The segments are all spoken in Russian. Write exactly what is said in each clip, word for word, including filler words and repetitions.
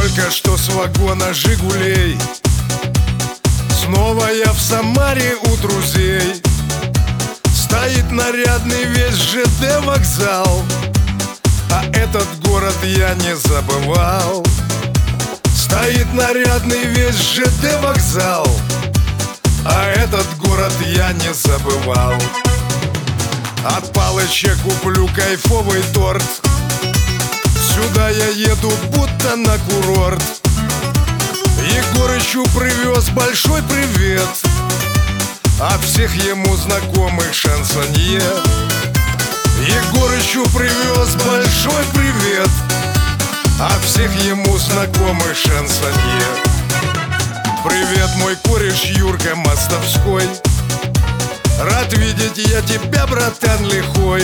Только что с вагона «Жигулей» снова я в Самаре у друзей. Стоит нарядный весь ЖД вокзал, а этот город я не забывал. Стоит нарядный весь ЖД вокзал, а этот город я не забывал. От Палыча куплю кайфовый торт, сюда я еду будто на курорт. Егорычу привез большой привет от всех ему знакомых шансонье. Егорычу привез большой привет от всех ему знакомых шансонье. Привет, мой кореш Юрка Мостовской, рад видеть я тебя, братан лихой.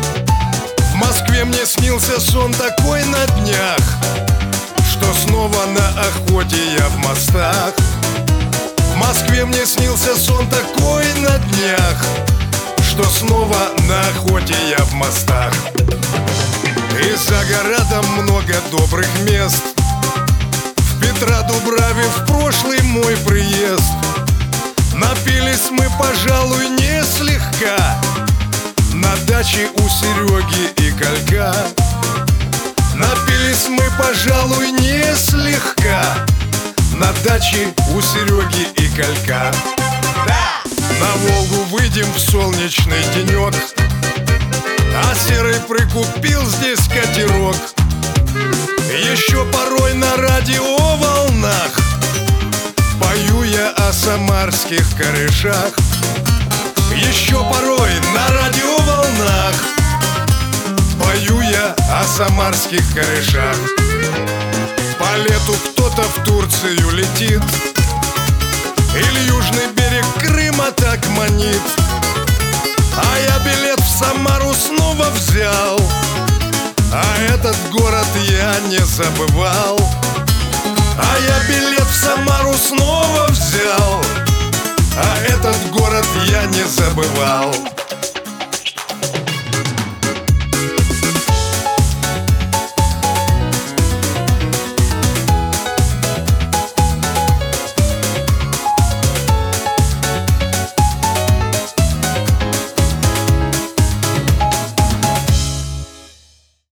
В Москве мне снился сон такой на днях, что снова на охоте я в мостах. В Москве мне снился сон такой на днях, что снова на охоте я в мостах. И за городом много добрых мест, в Петродубраве в прошлый мой приезд. Напились мы, пожалуй, не слегка на даче у Сереги и Колька. Напились мы, пожалуй, не слегка на даче у Сереги и Колька. На Волгу выйдем в солнечный денек, а Серый прикупил здесь катерок. Еще порой на радиоволнах пою я о самарских корешах. Еще порой на радиоволнах пою я о самарских корешах. По лету кто-то в Турцию летит, или южный берег Крыма так манит, а я билет в Самару снова взял, а этот город я не забывал. А я билет в Самару снова взял, а этот город я не забывал.